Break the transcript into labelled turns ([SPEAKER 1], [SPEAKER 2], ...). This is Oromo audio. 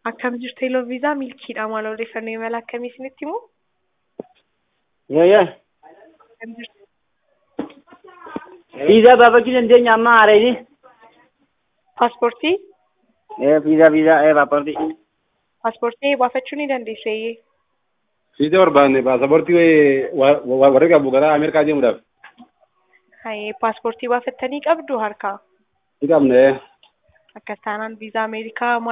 [SPEAKER 1] Akkam jirtu Hello Visa milkiidha maal odeeffannoo imala akkamii isinitti himu?
[SPEAKER 2] Yeah.
[SPEAKER 1] Akkam jirtu?
[SPEAKER 2] Visa baafachuu dandeenya amma haarayni?
[SPEAKER 1] Paaspoortii?
[SPEAKER 2] Visa paaspoortii.
[SPEAKER 1] Paaspoortii baafachuu ni dandeessu eeyyee.
[SPEAKER 3] Visa barbaanne paasaportii warri qabu gara Ameerikaa deemuudhaaf.
[SPEAKER 1] Hayee paaspoortii baafattanii qabdu harkaa?
[SPEAKER 3] Ni qabne.
[SPEAKER 1] Akkas taanaan viizaa Ameerikaa